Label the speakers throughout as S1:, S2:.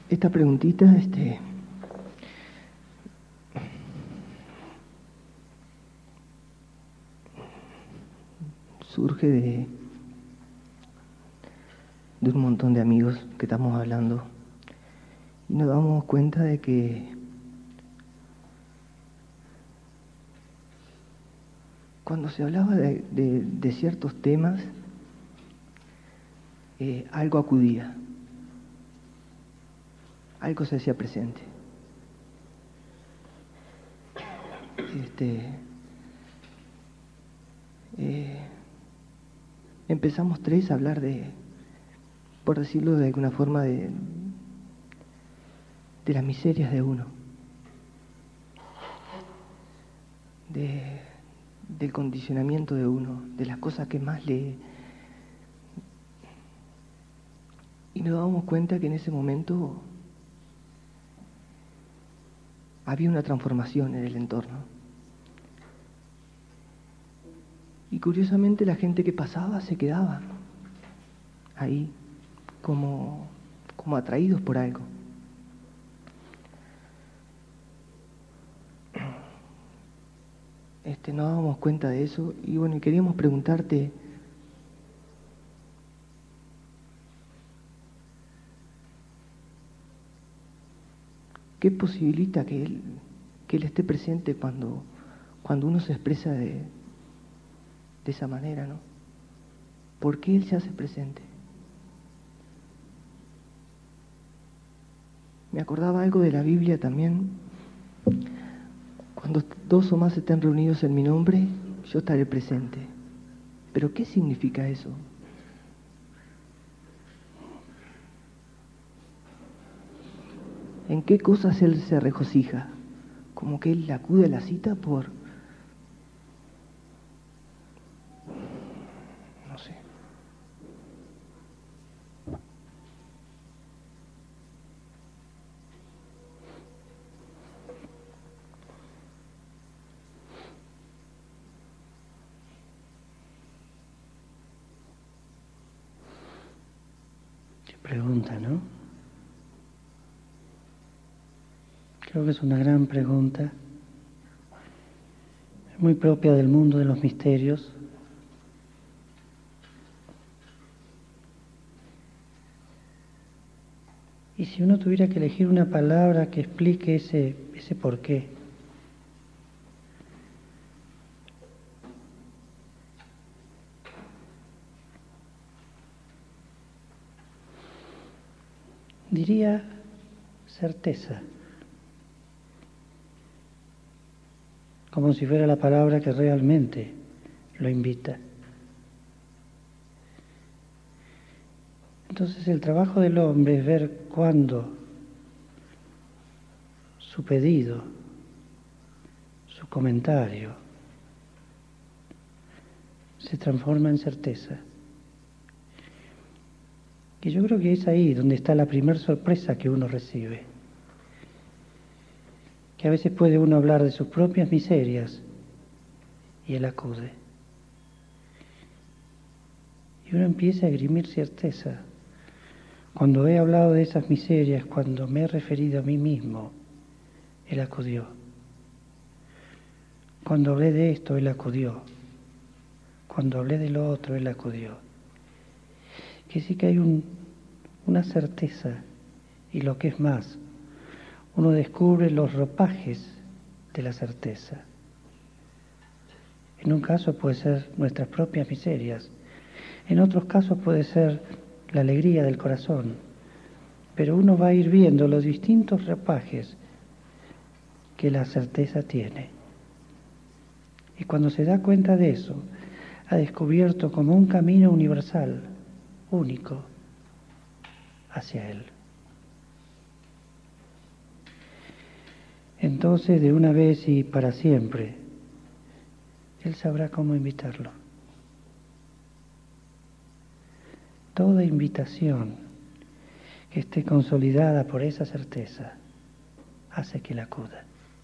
S1: Esta preguntita, surge de un montón de amigos que estamos hablando y nos damos cuenta de que cuando se hablaba de ciertos temas, algo acudía, algo se hacía presente. Empezamos tres a hablar por decirlo de alguna forma, de las miserias de uno, del condicionamiento de uno, de las cosas que más le... Y nos damos cuenta que en ese momento había una transformación en el entorno. Y curiosamente la gente que pasaba se quedaba ahí, como atraídos por algo. Nos dábamos cuenta de eso y bueno, y queríamos preguntarte, ¿qué posibilita que él esté presente cuando uno se expresa de esa manera, ¿no? ¿Por qué él se hace presente? Me acordaba algo de la Biblia también. Cuando dos o más estén reunidos en mi nombre, yo estaré presente. ¿Pero qué significa eso? ¿En qué cosas él se regocija? Como que él acude a la cita por... no sé.
S2: Qué pregunta, ¿no? Creo que es una gran pregunta, muy propia del mundo de los misterios. Y si uno tuviera que elegir una palabra que explique ese por qué, diría certeza, como si fuera la palabra que realmente lo invita. Entonces el trabajo del hombre es ver cuándo su pedido, su comentario, se transforma en certeza. Y yo creo que es ahí donde está la primera sorpresa que uno recibe. Que a veces puede uno hablar de sus propias miserias y él acude. Y uno empieza a esgrimir certeza. Cuando he hablado de esas miserias, cuando me he referido a mí mismo, él acudió. Cuando hablé de esto, él acudió. Cuando hablé de lo otro, él acudió. Que sí que hay una certeza, y lo que es más, uno descubre los ropajes de la certeza. En un caso puede ser nuestras propias miserias, en otros casos puede ser la alegría del corazón, pero uno va a ir viendo los distintos ropajes que la certeza tiene. Y cuando se da cuenta de eso, ha descubierto como un camino universal, único, hacia él. Entonces, de una vez y para siempre, él sabrá cómo invitarlo. Toda invitación que esté consolidada por esa certeza hace que él acuda.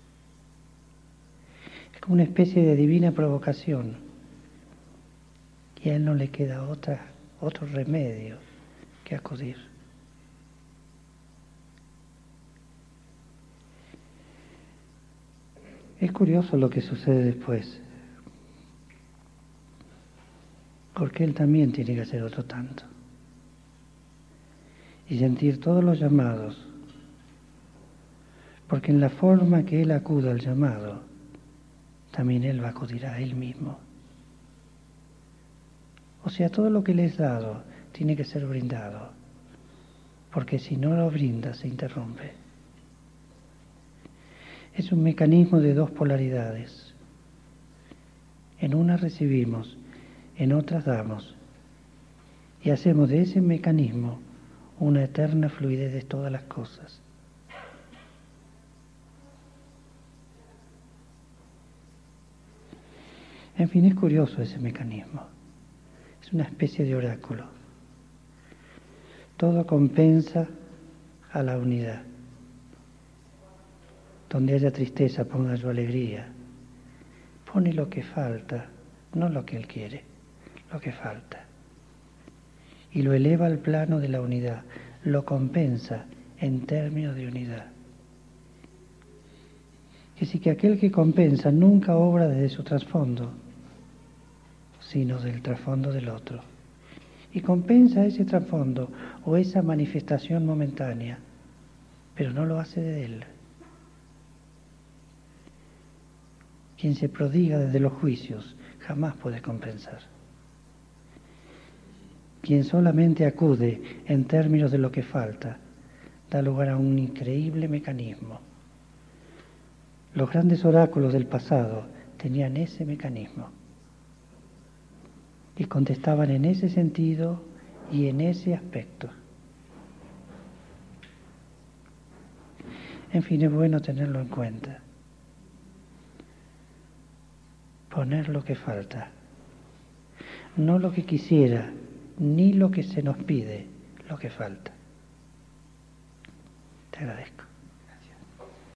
S2: Es como una especie de divina provocación y a él no le queda otro remedio que acudir. Es curioso lo que sucede después, porque él también tiene que hacer otro tanto y sentir todos los llamados, porque en la forma que él acuda al llamado, también él va a acudir a él mismo. O sea, todo lo que le es dado tiene que ser brindado, porque si no lo brinda se interrumpe. Es un mecanismo de dos polaridades. En una recibimos, en otras damos, y hacemos de ese mecanismo una eterna fluidez de todas las cosas. En fin, es curioso ese mecanismo. Es una especie de oráculo. Todo compensa a la unidad. Donde haya tristeza, ponga yo alegría. Pone lo que falta, no lo que él quiere, lo que falta. Y lo eleva al plano de la unidad, lo compensa en términos de unidad. Que sí que aquel que compensa nunca obra desde su trasfondo, sino del trasfondo del otro. Y compensa ese trasfondo o esa manifestación momentánea, pero no lo hace de él. Quien se prodiga desde los juicios jamás puede compensar. Quien solamente acude en términos de lo que falta, da lugar a un increíble mecanismo. Los grandes oráculos del pasado tenían ese mecanismo y contestaban en ese sentido y en ese aspecto. En fin, es bueno tenerlo en cuenta. Poner lo que falta, no lo que quisiera, ni lo que se nos pide, lo que falta. Te agradezco.